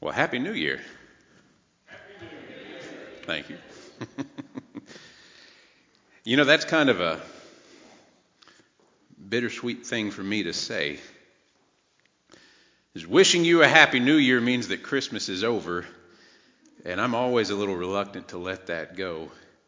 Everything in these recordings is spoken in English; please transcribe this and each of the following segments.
Well, Happy New Year. Thank you. That's kind of a bittersweet thing for me to say. Is wishing you a Happy New Year means that Christmas is over, and I'm always a little reluctant to let that go.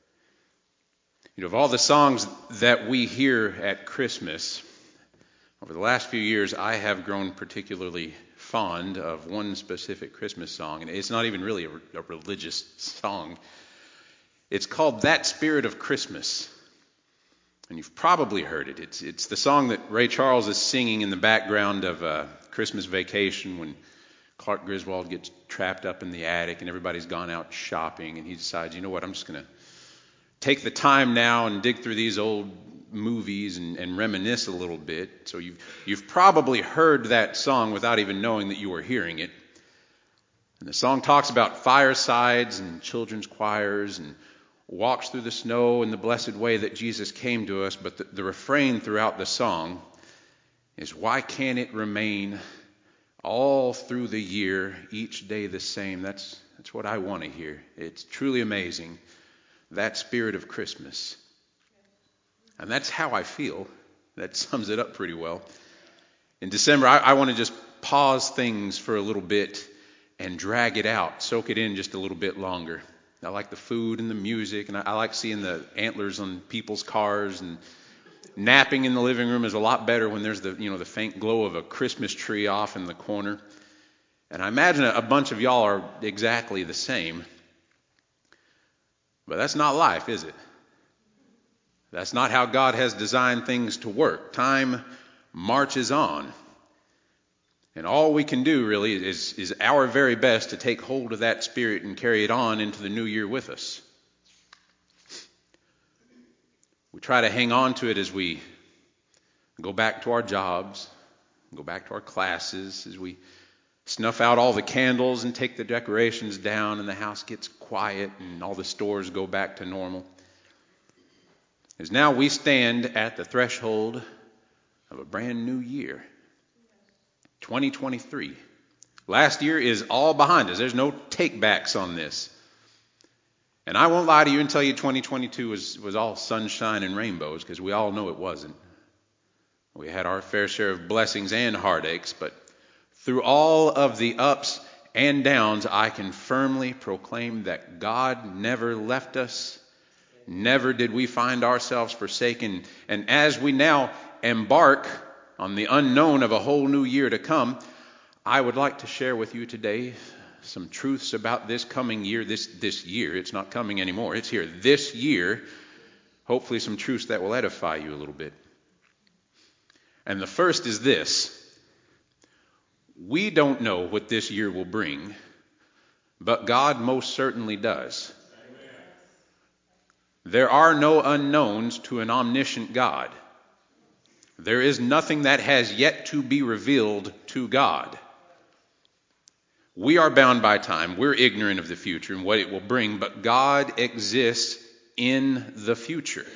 Of all the songs that we hear at Christmas, over the last few years, I have grown particularly fond of one specific Christmas song, and it's not even really a religious song. It's called That Spirit of Christmas, and you've probably heard it. It's the song that Ray Charles is singing in the background of Christmas Vacation when Clark Griswold gets trapped up in the attic and everybody's gone out shopping, and he decides, I'm just going to take the time now and dig through these old movies and reminisce a little bit. So you've probably heard that song without even knowing that you were hearing it. And the song talks about firesides and children's choirs and walks through the snow in the blessed way that Jesus came to us. But the refrain throughout the song is, why can't it remain all through the year, each day the same? That's what I want to hear. It's truly amazing, that spirit of Christmas. And that's how I feel. That sums it up pretty well. In December, I want to just pause things for a little bit and drag it out, soak it in just a little bit longer. I like the food and the music, and I like seeing the antlers on people's cars, and napping in the living room is a lot better when there's the faint glow of a Christmas tree off in the corner. And I imagine a bunch of y'all are exactly the same. But that's not life, is it? That's not how God has designed things to work. Time marches on. And all we can do really is our very best to take hold of that spirit and carry it on into the new year with us. We try to hang on to it as we go back to our jobs, go back to our classes, as we snuff out all the candles and take the decorations down and the house gets quiet and all the stores go back to normal. As now we stand at the threshold of a brand new year, 2023. Last year is all behind us. There's no takebacks on this. And I won't lie to you and tell you 2022 was all sunshine and rainbows, because we all know it wasn't. We had our fair share of blessings and heartaches, but through all of the ups and downs, I can firmly proclaim that God never left us. Never did we find ourselves forsaken. And as we now embark on the unknown of a whole new year to come, I would like to share with you today some truths about this coming year, this year. It's not coming anymore. It's here. This year, hopefully some truths that will edify you a little bit. And the first is this. We don't know what this year will bring, but God most certainly does. There are no unknowns to an omniscient God. There is nothing that has yet to be revealed to God. We are bound by time. We're ignorant of the future and what it will bring, but God exists in the future.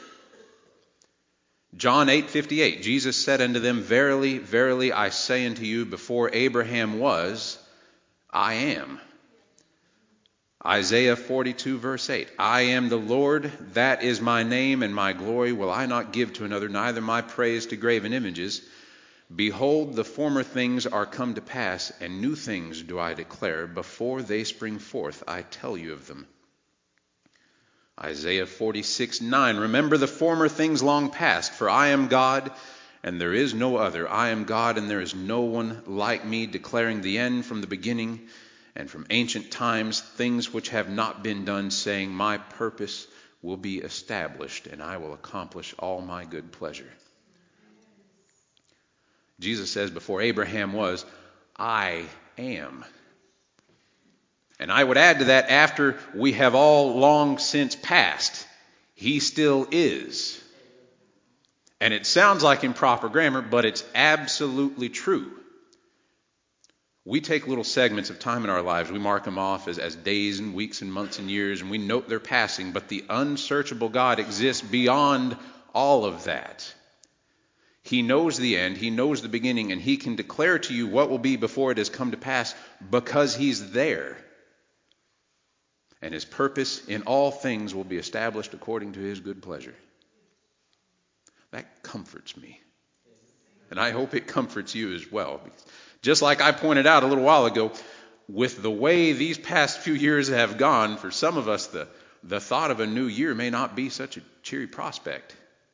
John 8:58, Jesus said unto them, Verily, verily, I say unto you, before Abraham was, I am. Isaiah 42 verse 8, I am the Lord, that is my name, and my glory will I not give to another, neither my praise to graven images. Behold, the former things are come to pass, and new things do I declare. Before they spring forth, I tell you of them. Isaiah 46:9, remember the former things long past, for I am God, and there is no other. I am God, and there is no one like me, declaring the end from the beginning, and from ancient times, things which have not been done, saying, my purpose will be established, and I will accomplish all my good pleasure. Jesus says, before Abraham was, I am. And I would add to that, after we have all long since passed, he still is. And it sounds like improper grammar, but it's absolutely true. We take little segments of time in our lives, we mark them off as days and weeks and months and years, and we note their passing, but the unsearchable God exists beyond all of that. He knows the end, he knows the beginning, and he can declare to you what will be before it has come to pass because he's there. And his purpose in all things will be established according to his good pleasure. That comforts me. And I hope it comforts you as well. Just like I pointed out a little while ago, with the way these past few years have gone, for some of us, the thought of a new year may not be such a cheery prospect.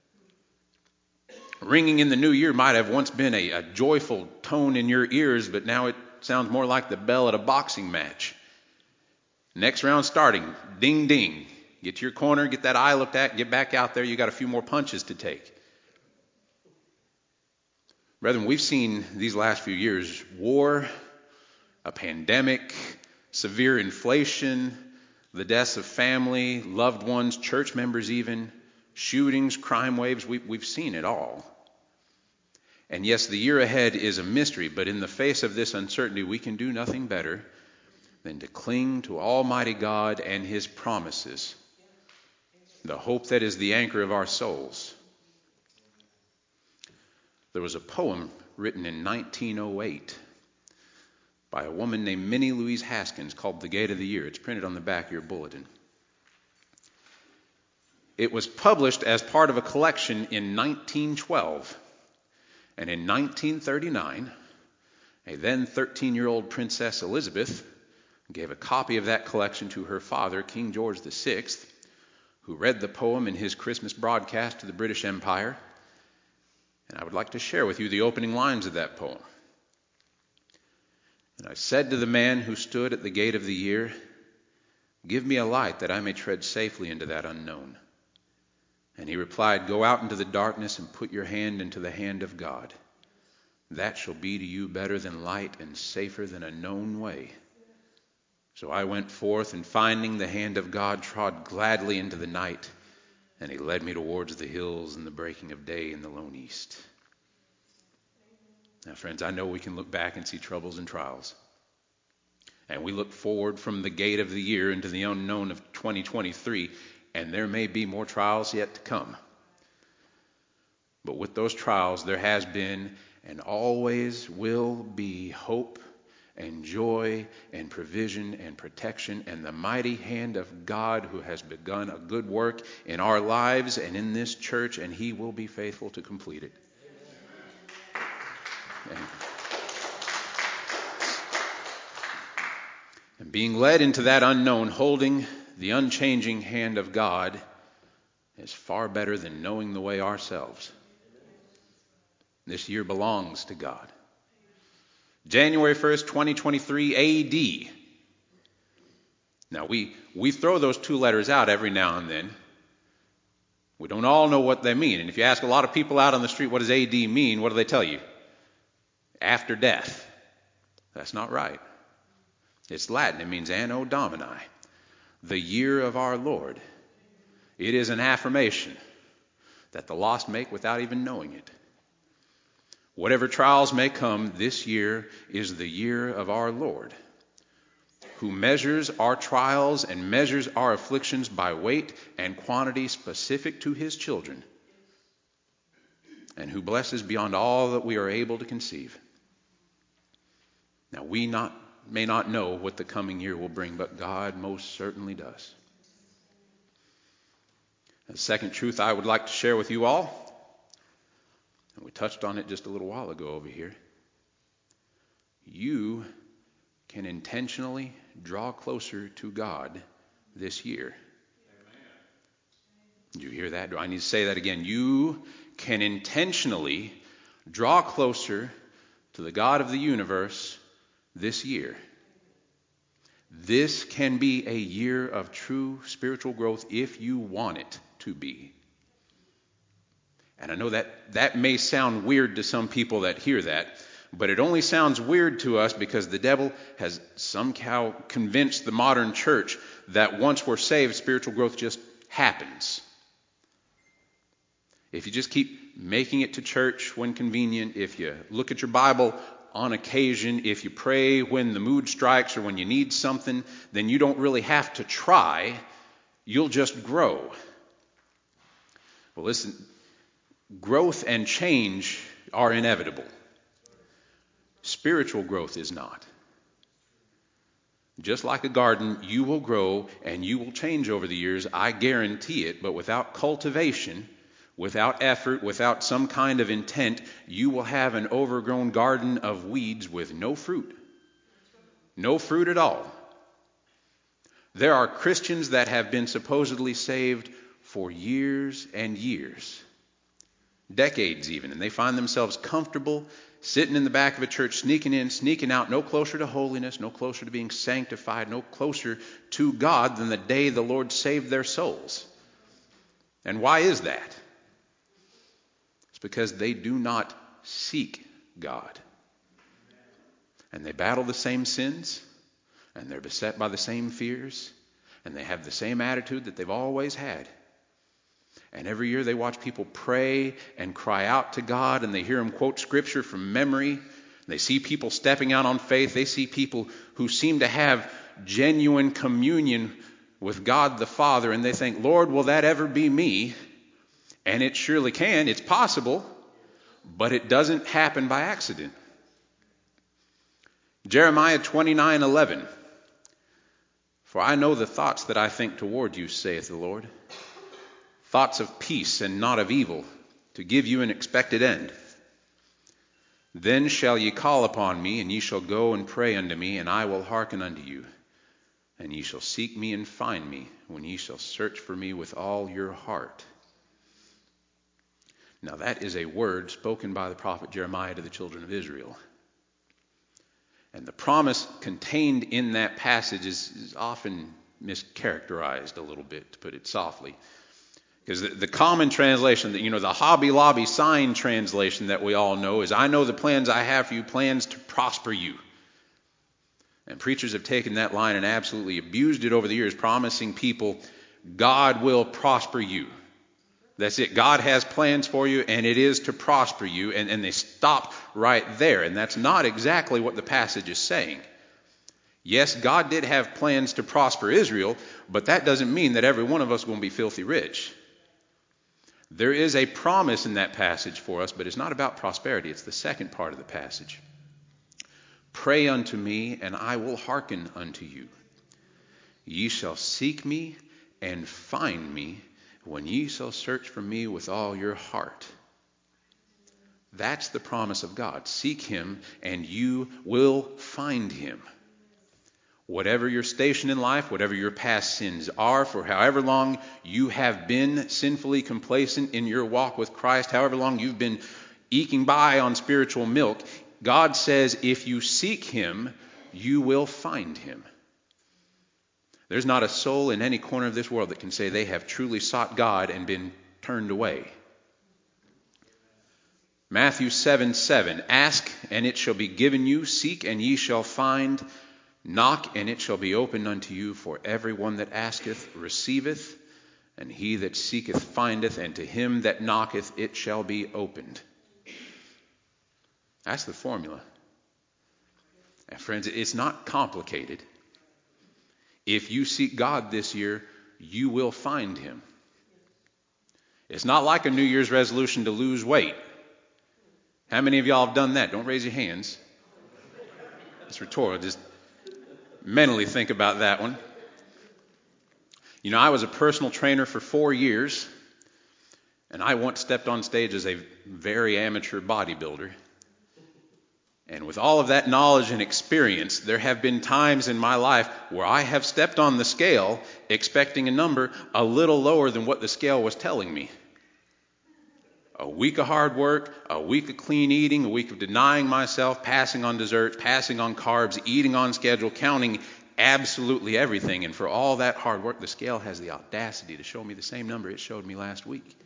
Ringing in the new year might have once been a joyful tone in your ears, but now it sounds more like the bell at a boxing match. Next round starting, ding, ding. Get to your corner, get that eye looked at, get back out there. You got a few more punches to take. Brethren, we've seen these last few years war, a pandemic, severe inflation, the deaths of family, loved ones, church members even, shootings, crime waves. We've seen it all. And yes, the year ahead is a mystery, but in the face of this uncertainty, we can do nothing better than to cling to Almighty God and his promises, the hope that is the anchor of our souls. There was a poem written in 1908 by a woman named Minnie Louise Haskins called The Gate of the Year. It's printed on the back of your bulletin. It was published as part of a collection in 1912. And in 1939, a then 13-year-old Princess Elizabeth gave a copy of that collection to her father, King George VI, who read the poem in his Christmas broadcast to the British Empire. And I would like to share with you the opening lines of that poem. And I said to the man who stood at the gate of the year, "Give me a light that I may tread safely into that unknown." And he replied, "Go out into the darkness and put your hand into the hand of God. That shall be to you better than light and safer than a known way." So I went forth, and finding the hand of God, trod gladly into the night, and he led me towards the hills and the breaking of day in the lone east. Now, friends, I know we can look back and see troubles and trials. And we look forward from the gate of the year into the unknown of 2023, and there may be more trials yet to come. But with those trials, there has been and always will be hope and joy and provision and protection and the mighty hand of God who has begun a good work in our lives and in this church, and he will be faithful to complete it. And being led into that unknown, holding the unchanging hand of God, is far better than knowing the way ourselves. This year belongs to God. January 1st, 2023 A.D. Now, we throw those two letters out every now and then. We don't all know what they mean. And if you ask a lot of people out on the street, what does A.D. mean? What do they tell you? After death. That's not right. It's Latin. It means Anno Domini, the year of our Lord. It is an affirmation that the lost make without even knowing it. Whatever trials may come, this year is the year of our Lord, who measures our trials and measures our afflictions by weight and quantity specific to his children, and who blesses beyond all that we are able to conceive. Now, we may not know what the coming year will bring, but God most certainly does. The second truth I would like to share with you all, and we touched on it just a little while ago over here. You can intentionally draw closer to God this year. Did you hear that? Do I need to say that again? You can intentionally draw closer to the God of the universe this year. This can be a year of true spiritual growth if you want it to be. And I know that may sound weird to some people that hear that, but it only sounds weird to us because the devil has somehow convinced the modern church that once we're saved, spiritual growth just happens. If you just keep making it to church when convenient, if you look at your Bible on occasion, if you pray when the mood strikes or when you need something, then you don't really have to try. You'll just grow. Well, listen, Growth and change are inevitable. Spiritual growth is not. Just like a garden, you will grow and you will change over the years, I guarantee it, but without cultivation, without effort, without some kind of intent, you will have an overgrown garden of weeds with no fruit. No fruit at all. There are Christians that have been supposedly saved for years and years, decades even, and they find themselves comfortable sitting in the back of a church, sneaking in, sneaking out, no closer to holiness, no closer to being sanctified, no closer to God than the day the Lord saved their souls. And why is that? It's because they do not seek God. And they battle the same sins, and they're beset by the same fears, and they have the same attitude that they've always had. And every year they watch people pray and cry out to God, and they hear them quote scripture from memory. They see people stepping out on faith. They see people who seem to have genuine communion with God the Father, and they think, Lord, will that ever be me? And it surely can. It's possible, but it doesn't happen by accident. Jeremiah 29:11. For I know the thoughts that I think toward you, saith the Lord. Thoughts of peace and not of evil, to give you an expected end. Then shall ye call upon me, and ye shall go and pray unto me, and I will hearken unto you. And ye shall seek me and find me, when ye shall search for me with all your heart. Now that is a word spoken by the prophet Jeremiah to the children of Israel. And the promise contained in that passage is often mischaracterized a little bit, to put it softly. Because the common translation, the Hobby Lobby sign translation that we all know is, I know the plans I have for you, plans to prosper you. And preachers have taken that line and absolutely abused it over the years, promising people, God will prosper you. That's it. God has plans for you, and it is to prosper you. And they stop right there. And that's not exactly what the passage is saying. Yes, God did have plans to prosper Israel, but that doesn't mean that every one of us is going to be filthy rich. There is a promise in that passage for us, but it's not about prosperity. It's the second part of the passage. Pray unto me, and I will hearken unto you. Ye shall seek me and find me, when ye shall search for me with all your heart. That's the promise of God. Seek him, and you will find him. Whatever your station in life, whatever your past sins are, for however long you have been sinfully complacent in your walk with Christ, however long you've been eking by on spiritual milk, God says if you seek him, you will find him. There's not a soul in any corner of this world that can say they have truly sought God and been turned away. Matthew 7:7, ask and it shall be given you, seek and ye shall find, knock, and it shall be opened unto you, for every one that asketh receiveth, and he that seeketh findeth, and to him that knocketh it shall be opened. That's the formula. And friends, it's not complicated. If you seek God this year, you will find him. It's not like a New Year's resolution to lose weight. How many of y'all have done that? Don't raise your hands. It's rhetorical. Just mentally think about that one. I was a personal trainer for 4 years, and I once stepped on stage as a very amateur bodybuilder. And with all of that knowledge and experience, there have been times in my life where I have stepped on the scale expecting a number a little lower than what the scale was telling me. A week of hard work, a week of clean eating, a week of denying myself, passing on desserts, passing on carbs, eating on schedule, counting absolutely everything. And for all that hard work, the scale has the audacity to show me the same number it showed me last week.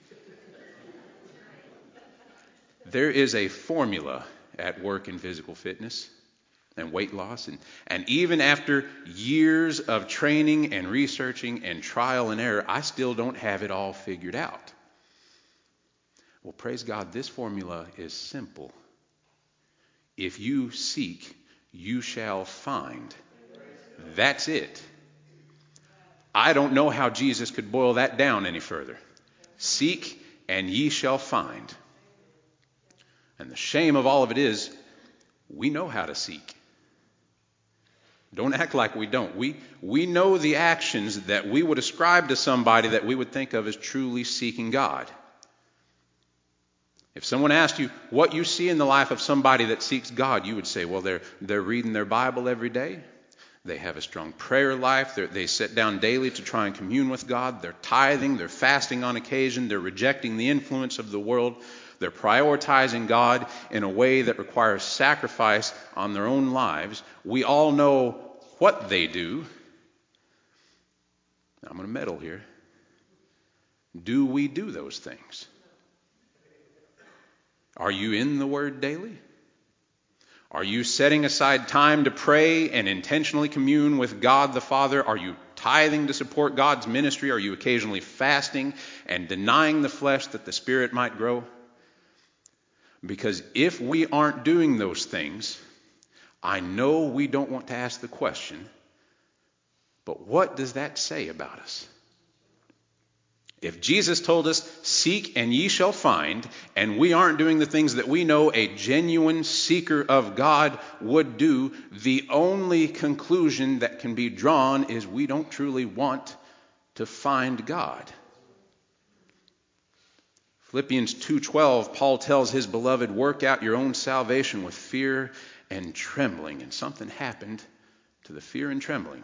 There is a formula at work in physical fitness and weight loss. And even after years of training and researching and trial and error, I still don't have it all figured out. Well, praise God, this formula is simple. If you seek, you shall find. That's it. I don't know how Jesus could boil that down any further. Seek and ye shall find. And the shame of all of it is, we know how to seek. Don't act like we don't. We know the actions that we would ascribe to somebody that we would think of as truly seeking God. If someone asked you what you see in the life of somebody that seeks God, you would say, well, they're reading their Bible every day. They have a strong prayer life. They sit down daily to try and commune with God. They're tithing. They're fasting on occasion. They're rejecting the influence of the world. They're prioritizing God in a way that requires sacrifice on their own lives. We all know what they do. I'm going to meddle here. Do we do those things? Are you in the Word daily? Are you setting aside time to pray and intentionally commune with God the Father? Are you tithing to support God's ministry? Are you occasionally fasting and denying the flesh that the Spirit might grow? Because if we aren't doing those things, I know we don't want to ask the question, but what does that say about us? If Jesus told us, seek and ye shall find, and we aren't doing the things that we know a genuine seeker of God would do, the only conclusion that can be drawn is we don't truly want to find God. Philippians 2:12, Paul tells his beloved, work out your own salvation with fear and trembling. And something happened to the fear and trembling.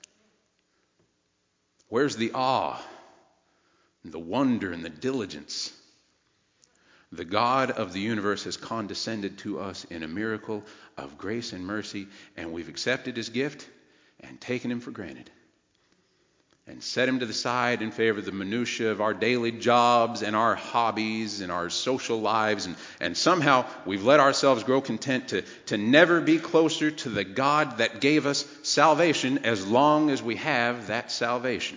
Where's the awe, the wonder, and the diligence? The God of the universe has condescended to us in a miracle of grace and mercy, and we've accepted his gift and taken him for granted. And set him to the side in favor of the minutiae of our daily jobs and our hobbies and our social lives. And somehow we've let ourselves grow content to never be closer to the God that gave us salvation as long as we have that salvation.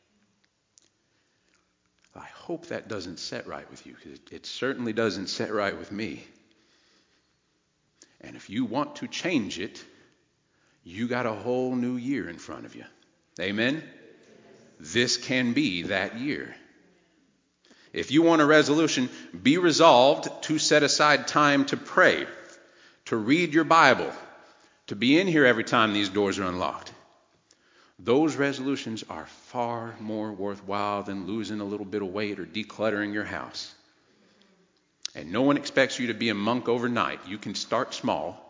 I hope that doesn't set right with you, because it certainly doesn't set right with me. And if you want to change it, you got a whole new year in front of you. Amen? This can be that year. If you want a resolution, be resolved to set aside time to pray, to read your Bible, to be in here every time these doors are unlocked. Those resolutions are far more worthwhile than losing a little bit of weight or decluttering your house. And no one expects you to be a monk overnight. You can start small.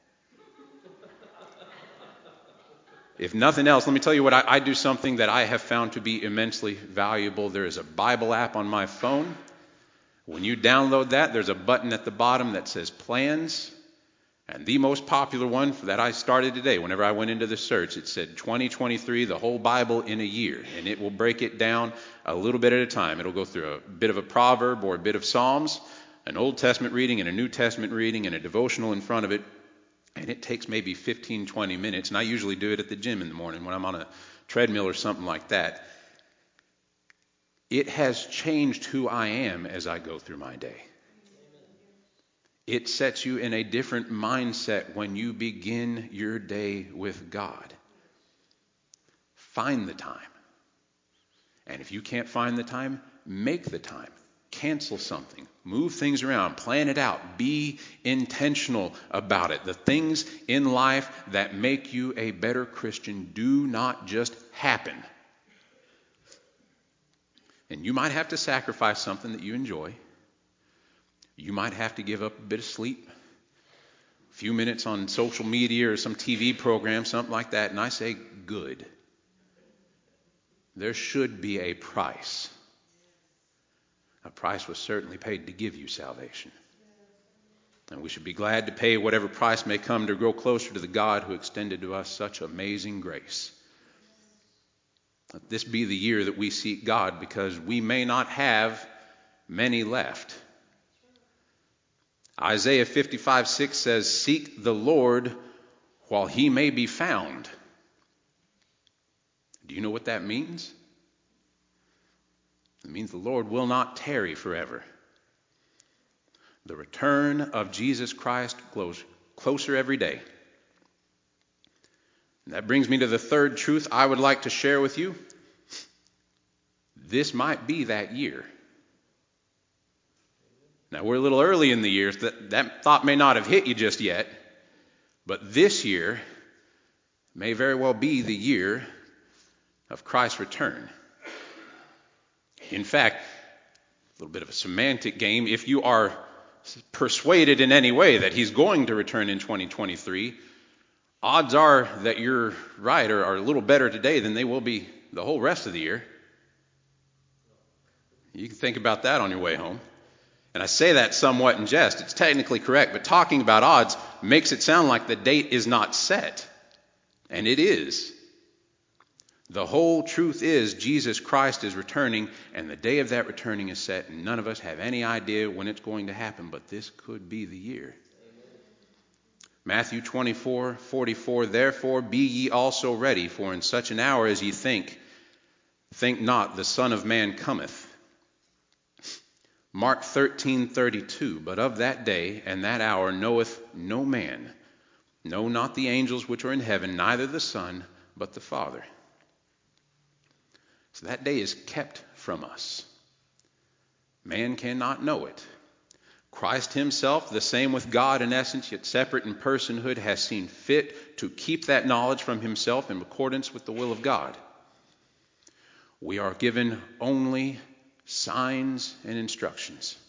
If nothing else, let me tell you what I do, something that I have found to be immensely valuable. There is a Bible app on my phone. When you download that, there's a button at the bottom that says plans. And the most popular one that I started today, whenever I went into the search, it said 2023, the whole Bible in a year. And it will break it down a little bit at a time. It'll go through a bit of a proverb or a bit of Psalms, an Old Testament reading and a New Testament reading and a devotional in front of it. And it takes maybe 15, 20 minutes. And I usually do it at the gym in the morning when I'm on a treadmill or something like that. It has changed who I am as I go through my day. It sets you in a different mindset when you begin your day with God. Find the time. And if you can't find the time, make the time. Cancel something. Move things around. Plan it out. Be intentional about it. The things in life that make you a better Christian do not just happen. And you might have to sacrifice something that you enjoy. You might have to give up a bit of sleep, a few minutes on social media or some TV program, something like that. And I say, good. There should be a price. A price was certainly paid to give you salvation. And we should be glad to pay whatever price may come to grow closer to the God who extended to us such amazing grace. Let this be the year that we seek God, because we may not have many left. Isaiah 55:6 says, seek the Lord while he may be found. Do you know what that means? It means the Lord will not tarry forever. The return of Jesus Christ grows closer every day. And that brings me to the third truth I would like to share with you. This might be that year. Now, we're a little early in the year, so that thought may not have hit you just yet, but this year may very well be the year of Christ's return. In fact, a little bit of a semantic game, if you are persuaded in any way that he's going to return in 2023, odds are that you're right or are a little better today than they will be the whole rest of the year. You can think about that on your way home. And I say that somewhat in jest. It's technically correct, but talking about odds makes it sound like the date is not set. And it is. The whole truth is Jesus Christ is returning, and the day of that returning is set, and none of us have any idea when it's going to happen, but this could be the year. Matthew 24:44, therefore be ye also ready, for in such an hour as ye think not the Son of Man cometh. Mark 13:32, but of that day and that hour knoweth no man, no, not the angels which are in heaven, neither the Son, but the Father. So that day is kept from us. Man cannot know it. Christ himself, the same with God in essence, yet separate in personhood, has seen fit to keep that knowledge from himself in accordance with the will of God. We are given only signs and instructions.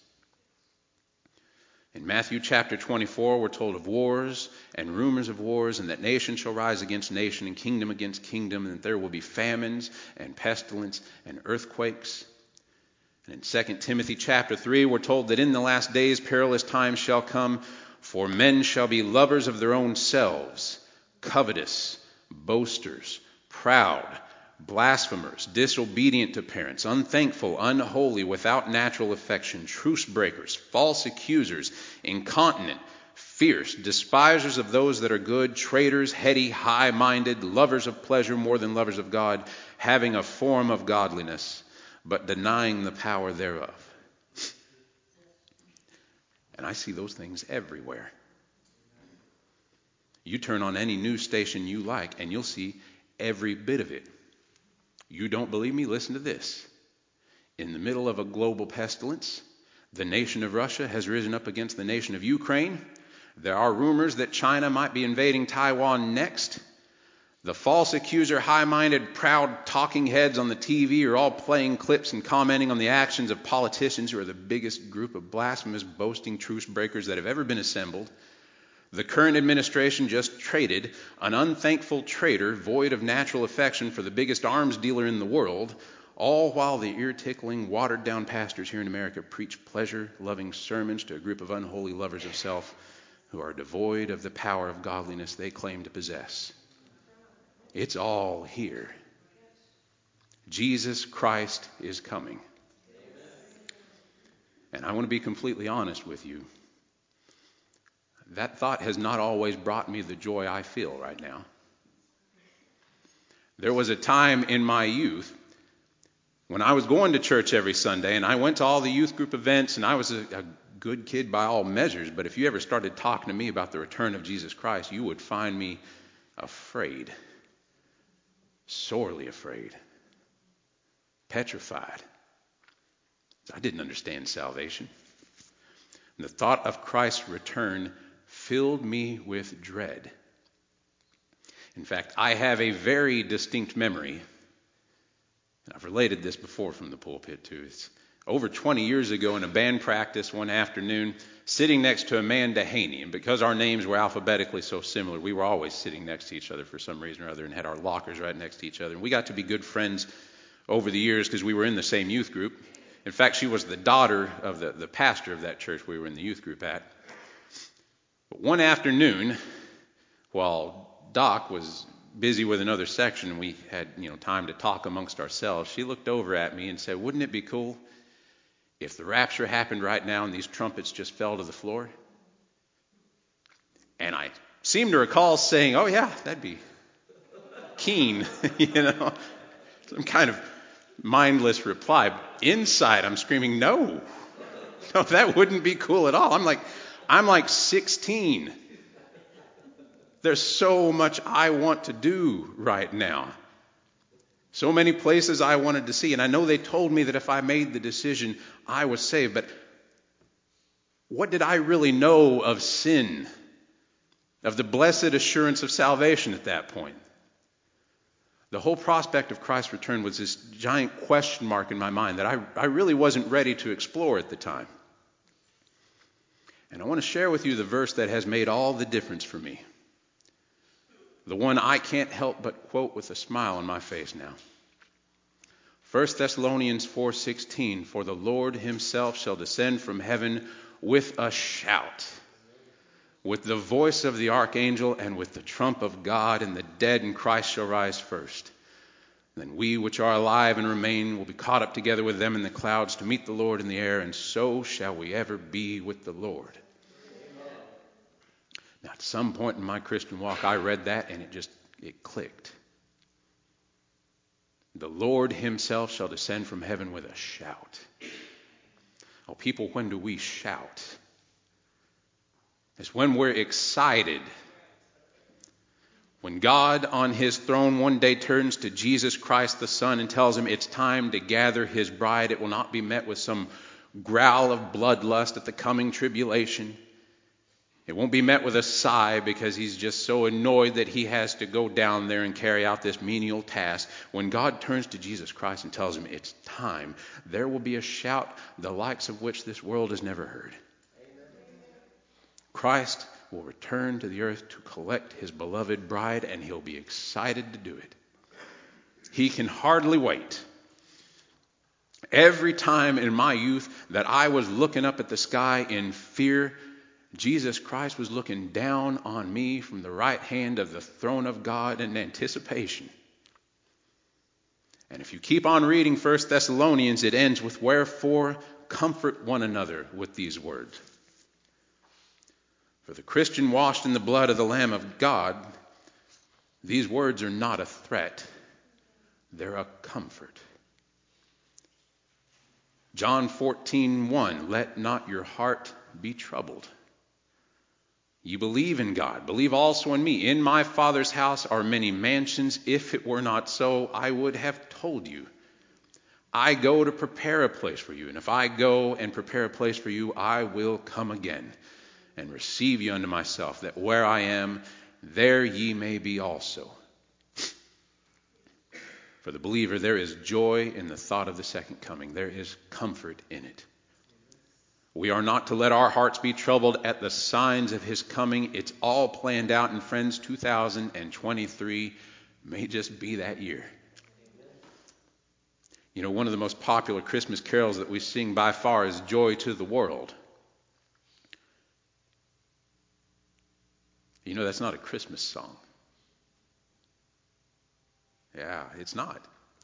In Matthew chapter 24, we're told of wars and rumors of wars, and that nation shall rise against nation and kingdom against kingdom, and that there will be famines and pestilence and earthquakes. And in 2 Timothy chapter 3, we're told that in the last days perilous times shall come, for men shall be lovers of their own selves, covetous, boasters, proud, blasphemers, disobedient to parents, unthankful, unholy, without natural affection, truce breakers, false accusers, incontinent, fierce, despisers of those that are good, traitors, heady, high-minded, lovers of pleasure more than lovers of God, having a form of godliness, but denying the power thereof. And I see those things everywhere. You turn on any news station you like, and you'll see every bit of it. You don't believe me? Listen to this. In the middle of a global pestilence, the nation of Russia has risen up against the nation of Ukraine. There are rumors that China might be invading Taiwan next. The false accuser, high-minded, proud talking heads on the TV are all playing clips and commenting on the actions of politicians who are the biggest group of blasphemous, boasting truce breakers that have ever been assembled. The current administration just traded an unthankful traitor, void of natural affection, for the biggest arms dealer in the world, all while the ear-tickling, watered-down pastors here in America preach pleasure-loving sermons to a group of unholy lovers of self who are devoid of the power of godliness they claim to possess. It's all here. Jesus Christ is coming. And I want to be completely honest with you. That thought has not always brought me the joy I feel right now. There was a time in my youth when I was going to church every Sunday, and I went to all the youth group events, and I was a good kid by all measures. But if you ever started talking to me about the return of Jesus Christ, you would find me afraid, sorely afraid, petrified. I didn't understand salvation. And the thought of Christ's return filled me with dread. In fact, I have a very distinct memory, and I've related this before from the pulpit too. It's over 20 years ago in a band practice one afternoon, sitting next to Amanda Haney. And because our names were alphabetically so similar, we were always sitting next to each other for some reason or other and had our lockers right next to each other. And we got to be good friends over the years because we were in the same youth group. In fact, she was the daughter of the pastor of that church we were in the youth group at. But one afternoon, while Doc was busy with another section and we had time to talk amongst ourselves, she looked over at me and said, "Wouldn't it be cool if the rapture happened right now and these trumpets just fell to the floor?" And I seem to recall saying, "Oh yeah, that'd be keen," some kind of mindless reply. Inside, I'm screaming, no, that wouldn't be cool at all. I'm like 16. There's so much I want to do right now. So many places I wanted to see. And I know they told me that if I made the decision, I was saved. But What did I really know of sin, of the blessed assurance of salvation at that point? The whole prospect of Christ's return was this giant question mark in my mind that I really wasn't ready to explore at the time. And I want to share with you the verse that has made all the difference for me. The one I can't help but quote with a smile on my face now. 1 Thessalonians 4:16, for the Lord himself shall descend from heaven with a shout, with the voice of the archangel, and with the trump of God, and the dead in Christ shall rise first. Then we which are alive and remain will be caught up together with them in the clouds to meet the Lord in the air, and so shall we ever be with the Lord. Amen. Now, at some point in my Christian walk, I read that and it clicked. The Lord himself shall descend from heaven with a shout. Oh, people, when do we shout? It's when we're excited. When God on his throne one day turns to Jesus Christ the Son and tells him it's time to gather his bride, it will not be met with some growl of bloodlust at the coming tribulation. It won't be met with a sigh because he's just so annoyed that he has to go down there and carry out this menial task. When God turns to Jesus Christ and tells him it's time, there will be a shout the likes of which this world has never heard. Christ will return to the earth to collect his beloved bride, and he'll be excited to do it. He can hardly wait. Every time in my youth that I was looking up at the sky in fear, Jesus Christ was looking down on me from the right hand of the throne of God in anticipation. And if you keep on reading 1 Thessalonians, it ends with, wherefore comfort one another with these words. For the Christian washed in the blood of the Lamb of God, these words are not a threat. They're a comfort. John 14:1, let not your heart be troubled. You believe in God, believe also in me. In my Father's house are many mansions. If it were not so, I would have told you. I go to prepare a place for you. And if I go and prepare a place for you, I will come again and receive you unto myself, that where I am, there ye may be also. For the believer, there is joy in the thought of the second coming. There is comfort in it. We are not to let our hearts be troubled at the signs of his coming. It's all planned out, and friends, 2023 may just be that year. You know, one of the most popular Christmas carols that we sing by far is Joy to the World. You know, that's not a Christmas song. Yeah, it's not.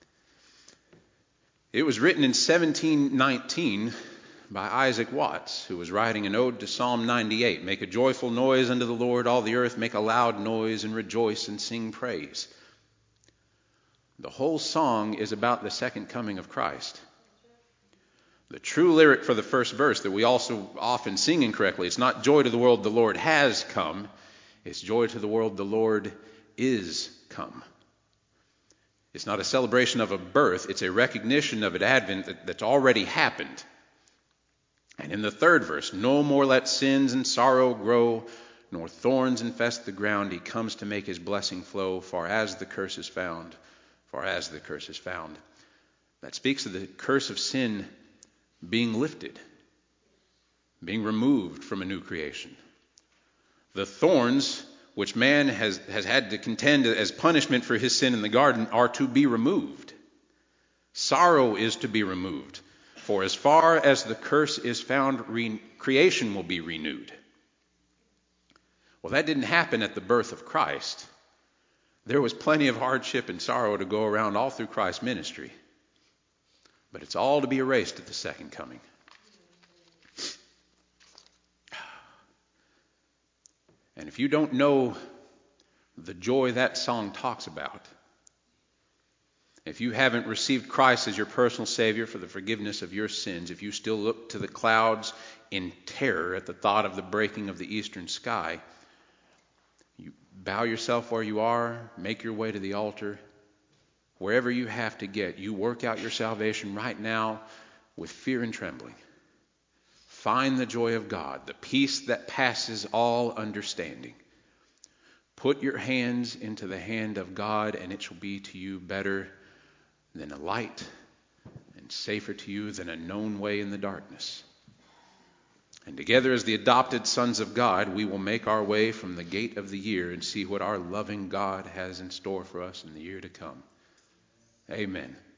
It was written in 1719 by Isaac Watts, who was writing an ode to Psalm 98. Make a joyful noise unto the Lord, all the earth, make a loud noise and rejoice and sing praise. The whole song is about the second coming of Christ. The true lyric for the first verse that we also often sing incorrectly, it's not joy to the world, the Lord has come. It's joy to the world, the Lord is come. It's not a celebration of a birth, it's a recognition of an advent that's already happened. And in the third verse, no more let sins and sorrow grow, nor thorns infest the ground. He comes to make his blessing flow, far as the curse is found, far as the curse is found. That speaks of the curse of sin being lifted, being removed from a new creation. The thorns which man has had to contend as punishment for his sin in the garden are to be removed. Sorrow is to be removed. For as far as the curse is found, creation will be renewed. Well, that didn't happen at the birth of Christ. There was plenty of hardship and sorrow to go around all through Christ's ministry. But it's all to be erased at the second coming. And if you don't know the joy that song talks about, if you haven't received Christ as your personal Savior for the forgiveness of your sins, if you still look to the clouds in terror at the thought of the breaking of the eastern sky, you bow yourself where you are, make your way to the altar, wherever you have to get. You work out your salvation right now with fear and trembling. find the joy of God, the peace that passes all understanding. Put your hands into the hand of God, and it shall be to you better than a light, and safer to you than a known way in the darkness. And together as the adopted sons of God, we will make our way from the gate of the year and see what our loving God has in store for us in the year to come. Amen.